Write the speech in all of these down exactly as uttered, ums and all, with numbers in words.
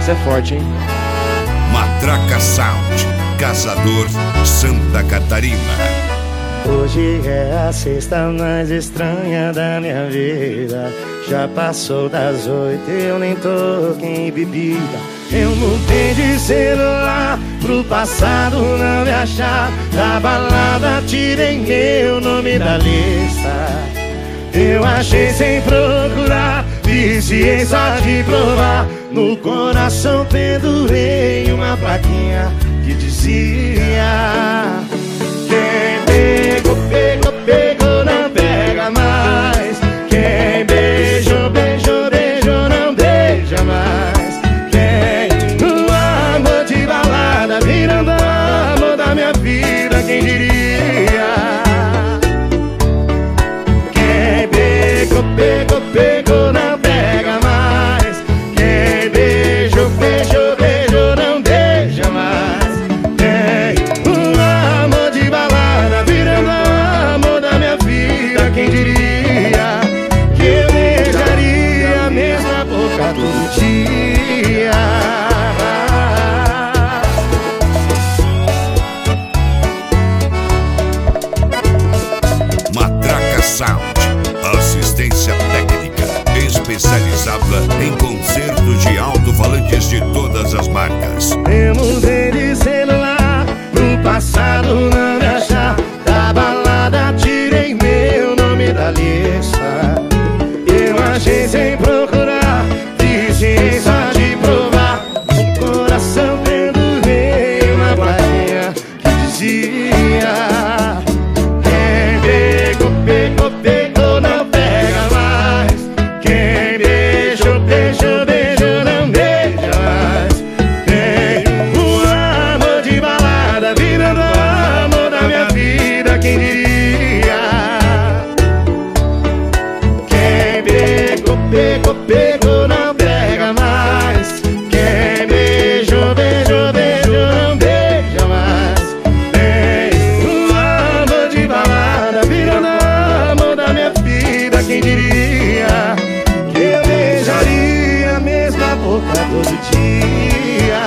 Isso é forte, hein? Matraca Sound, Caçador, Santa Catarina. Hoje é a sexta mais estranha da minha vida. Já passou das oito, eu nem toquei em bebida. Eu mudei de celular pro passado não me achar. Da balada tirei meu nome da lista. Eu achei sem procurar, viciei só de provar. No coração pendurei uma plaquinha que dizia: quem pegou, pegou, pegou, não pega mais. Quem beijou, beijou, beijou, não beija mais. Quem no amor de balada virando amor da minha vida, quem diria? Quem pegou, pegou, pegou, não pega mais. Quem beijou, beijou, beijou, não beija mais. Quem no amor de balada virando amor da minha vida, quem diria que eu beijaria a mesma boca todo dia? Matraca Sound, assistência técnica especializada em concertos de alto-falantes de todas as marcas. Eu mudei de celular pro passado não me achar. Da balada tirei meu nome da lista. Eu achei sem procurar, viciei só de provar. No coração pendurei uma plaquinha que dizia: quem pegou, pegou, pegou, não pega mais. Quem beijou, beijou, beijou, não beija mais. Tem um amor de balada virando amor da minha vida, quem diria? Quem pegou, pegou, pegou, não pega mais. Quem beijou, beijou, beijou, não beija mais. Tem um amor de balada virando amor da minha vida, quem diria que eu beijaria a mesma boca todo dia?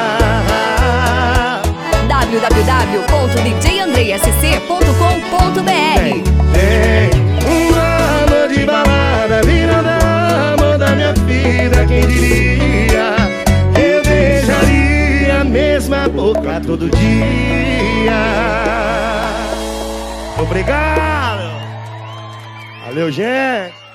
w w w ponto d j andrei s c ponto com ponto b r. Tem um amor de balada virando amor da minha vida, quem diria que eu beijaria a mesma boca todo dia? Obrigado! Valeu, gente!